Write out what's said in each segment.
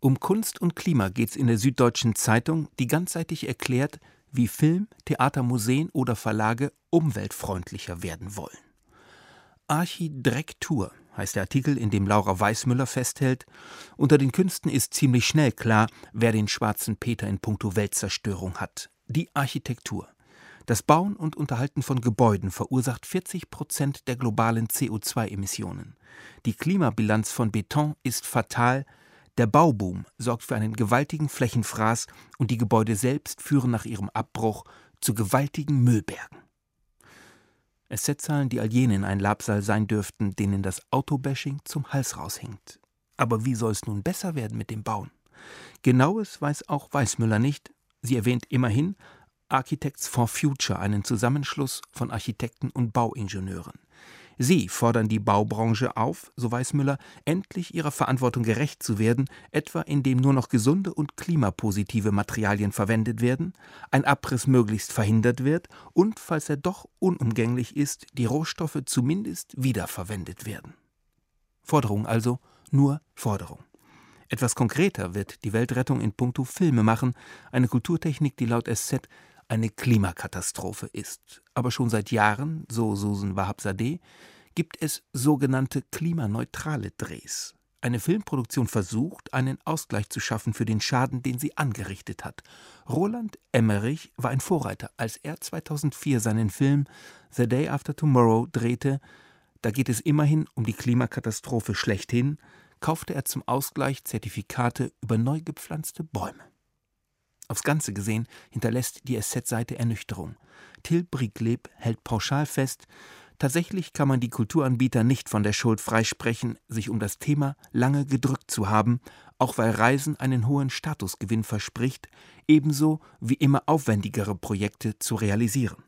Um Kunst und Klima geht's in der Süddeutschen Zeitung, die ganzseitig erklärt, wie Film, Theater, Museen oder Verlage umweltfreundlicher werden wollen. Archidrektur heißt der Artikel, in dem Laura Weissmüller festhält, unter den Künsten ist ziemlich schnell klar, wer den schwarzen Peter in puncto Weltzerstörung hat. Die Architektur. Das Bauen und Unterhalten von Gebäuden verursacht 40% der globalen CO2-Emissionen. Die Klimabilanz von Beton ist fatal. Der Bauboom sorgt für einen gewaltigen Flächenfraß und die Gebäude selbst führen nach ihrem Abbruch zu gewaltigen Müllbergen. SZ-Zahlen, die all jenen ein Labsal sein dürften, denen das Autobashing zum Hals raushängt. Aber wie soll es nun besser werden mit dem Bauen? Genaues weiß auch Weissmüller nicht. Sie erwähnt immerhin Architects for Future, einen Zusammenschluss von Architekten und Bauingenieuren. Sie fordern die Baubranche auf, so Weissmüller, endlich ihrer Verantwortung gerecht zu werden, etwa indem nur noch gesunde und klimapositive Materialien verwendet werden, ein Abriss möglichst verhindert wird und, falls er doch unumgänglich ist, die Rohstoffe zumindest wiederverwendet werden. Forderung also, nur Forderung. Etwas konkreter wird die Weltrettung in puncto Filme machen, eine Kulturtechnik, die laut SZ eine Klimakatastrophe ist. Aber schon seit Jahren, so Susan Wahab-Zadeh, gibt es sogenannte klimaneutrale Drehs. Eine Filmproduktion versucht, einen Ausgleich zu schaffen für den Schaden, den sie angerichtet hat. Roland Emmerich war ein Vorreiter, als er 2004 seinen Film The Day After Tomorrow drehte. Da geht es immerhin um die Klimakatastrophe schlechthin, kaufte er zum Ausgleich Zertifikate über neu gepflanzte Bäume. Aufs Ganze gesehen hinterlässt die SZ-Seite Ernüchterung. Till Briegleb hält pauschal fest, tatsächlich kann man die Kulturanbieter nicht von der Schuld freisprechen, sich um das Thema lange gedrückt zu haben, auch weil Reisen einen hohen Statusgewinn verspricht, ebenso wie immer aufwendigere Projekte zu realisieren.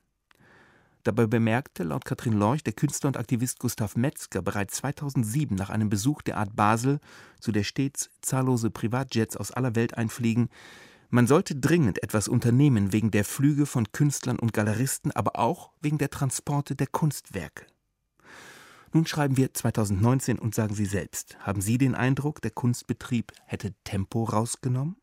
Dabei bemerkte laut Katrin Lorch der Künstler und Aktivist Gustav Metzger bereits 2007 nach einem Besuch der Art Basel, zu der stets zahllose Privatjets aus aller Welt einfliegen, man sollte dringend etwas unternehmen wegen der Flüge von Künstlern und Galeristen, aber auch wegen der Transporte der Kunstwerke. Nun schreiben wir 2019 und sagen Sie selbst, haben Sie den Eindruck, der Kunstbetrieb hätte Tempo rausgenommen?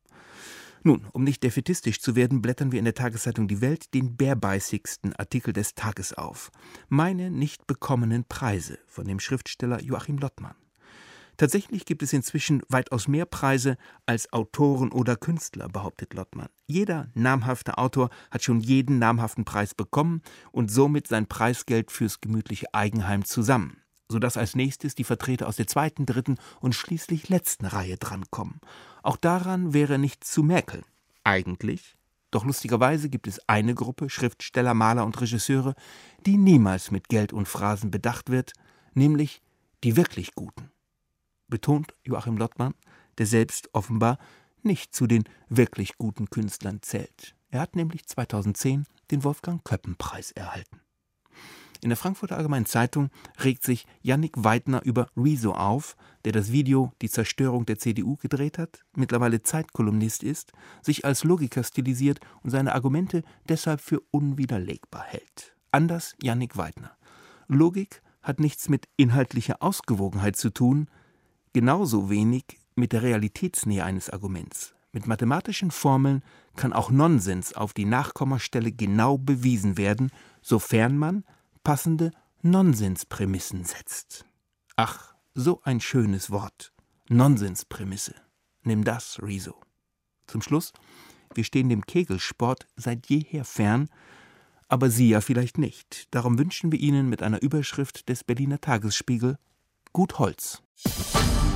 Nun, um nicht defätistisch zu werden, blättern wir in der Tageszeitung Die Welt den bärbeißigsten Artikel des Tages auf. Meine nicht bekommenen Preise von dem Schriftsteller Joachim Lottmann. Tatsächlich gibt es inzwischen weitaus mehr Preise als Autoren oder Künstler, behauptet Lottmann. Jeder namhafte Autor hat schon jeden namhaften Preis bekommen und somit sein Preisgeld fürs gemütliche Eigenheim zusammen, sodass als nächstes die Vertreter aus der zweiten, dritten und schließlich letzten Reihe drankommen. Auch daran wäre nichts zu mäkeln. Eigentlich. Doch lustigerweise gibt es eine Gruppe Schriftsteller, Maler und Regisseure, die niemals mit Geld und Phrasen bedacht wird, nämlich die wirklich Guten. Betont Joachim Lottmann, der selbst offenbar nicht zu den wirklich guten Künstlern zählt. Er hat nämlich 2010 den Wolfgang-Köppen-Preis erhalten. In der Frankfurter Allgemeinen Zeitung regt sich Yannick Weidner über Rezo auf, der das Video Die Zerstörung der CDU gedreht hat, mittlerweile Zeitkolumnist ist, sich als Logiker stilisiert und seine Argumente deshalb für unwiderlegbar hält. Anders Yannick Weidner. Logik hat nichts mit inhaltlicher Ausgewogenheit zu tun, genauso wenig mit der Realitätsnähe eines Arguments. Mit mathematischen Formeln kann auch Nonsens auf die Nachkommastelle genau bewiesen werden, sofern man passende Nonsensprämissen setzt. Ach, so ein schönes Wort. Nonsensprämisse. Nimm das, Rezo. Zum Schluss, wir stehen dem Kegelsport seit jeher fern, aber Sie ja vielleicht nicht. Darum wünschen wir Ihnen mit einer Überschrift des Berliner Tagesspiegel Gut Holz.